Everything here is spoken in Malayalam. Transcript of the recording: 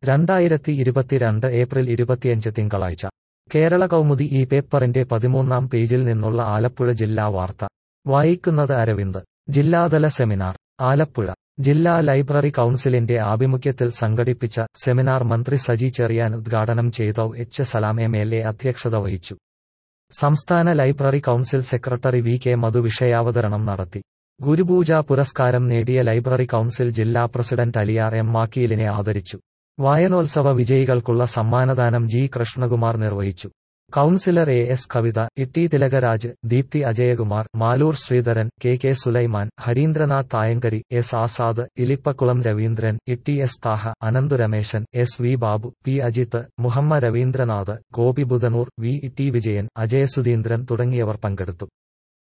2022 ഏപ്രിൽ 25 തിങ്കളാഴ്ച കേരള കൗമുദി ഈ പേപ്പറിന്റെ 13-ാം പേജിൽ നിന്നുള്ള ആലപ്പുഴ ജില്ലാ വാർത്ത വായിക്കുന്നത് അരവിന്ദ്. ജില്ലാതല സെമിനാർ ആലപ്പുഴ ജില്ലാ ലൈബ്രറി കൗൺസിലിന്റെ ആഭിമുഖ്യത്തിൽ സംഘടിപ്പിച്ച സെമിനാർ മന്ത്രി സജി ചെറിയാൻ ഉദ്ഘാടനം ചെയ്തു. എച്ച് സലാം MLA അധ്യക്ഷത വഹിച്ചു. സംസ്ഥാന library council secretary VK Madhu വിഷയാവതരണം നടത്തി. ഗുരുപൂജ പുരസ്കാരം നേടിയ ലൈബ്രറി കൗൺസിൽ ജില്ലാ പ്രസിഡന്റ് അലിയാർ M മാക്കീലിനെ ആദരിച്ചു. വായനോത്സവ വിജയികൾക്കുള്ള സമ്മാനദാനം G കൃഷ്ണകുമാർ നിർവഹിച്ചു. Councillor AS Kavitha, Itty Thilakaraj, Deepthi Ajayakumar, Maloor Sreedharan, KK Sulaiman, Harindranath Thayankari, S Azad, Ilippakkulam Raveendran, Itty S Thaha, Ananthu Rameshan, SV Babu, P Ajith, Muhamma Raveendranath, Gopi Budhanoor, VT Vijayan, Ajaya Sudheendran തുടങ്ങിയവർ പങ്കെടുത്തു.